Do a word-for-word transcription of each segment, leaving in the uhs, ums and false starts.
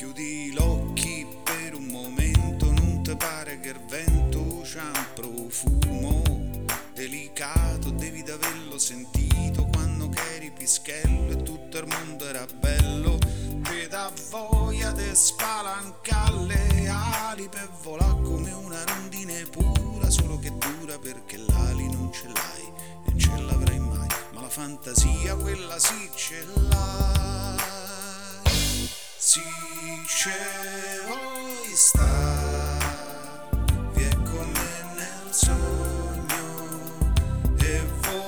Chiudi gli occhi per un momento, non ti pare che il vento c'ha un profumo delicato, devi d'averlo sentito quando che eri pischello e tutto il mondo era bello. Ti dà voglia di spalancare le ali per volare come una rondine pura, solo che dura perché l'ali non ce l'hai e non ce l'avrai mai, ma la fantasia quella sì ce l'hai. Sì, ce vuoi stare, vi è con me nel sogno e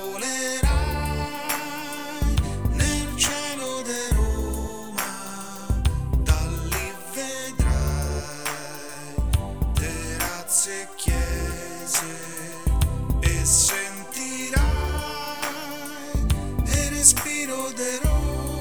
volerai nel cielo di Roma, da lì vedrai terrazze e chiese e sentirai il respiro di Roma.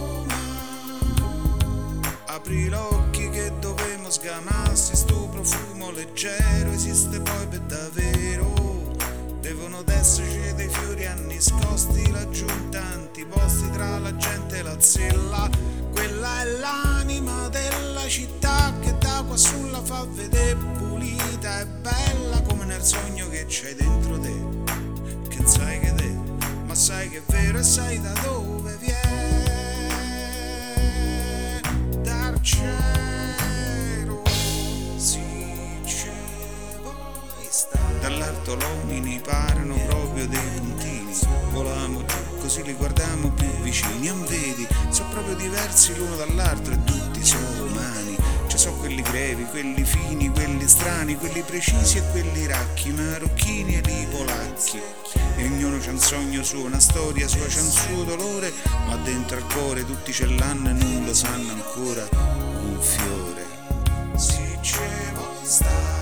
Apri gli occhi che dovemo sgamarsi, sto profumo leggero esiste poi per davvero. Devono esserci dei fiori nascosti laggiù in tanti posti tra la gente e la zella. Quella è l'anima della città che da qua sulla fa vedere pulita e bella come nel sogno che c'hai dentro te, che sai che te, ma sai che è vero e sai da dove viene. Cielo, sì, ce vuoi stare. Dall'alto l'omini parano proprio dei puntini, volamo giù così li guardiamo più vicini. Non vedi, sono proprio diversi l'uno dall'altro e tutti sono umani. Ci sono quelli grevi, quelli fini, quelli strani, quelli precisi e quelli racchi, marocchini e li polacchi. E ognuno c'ha un sogno suo, una storia sua, c'ha un suo dolore, ma dentro al cuore tutti ce l'hanno e non lo sanno ancora. Un fiore, sì, ce vuoi stare.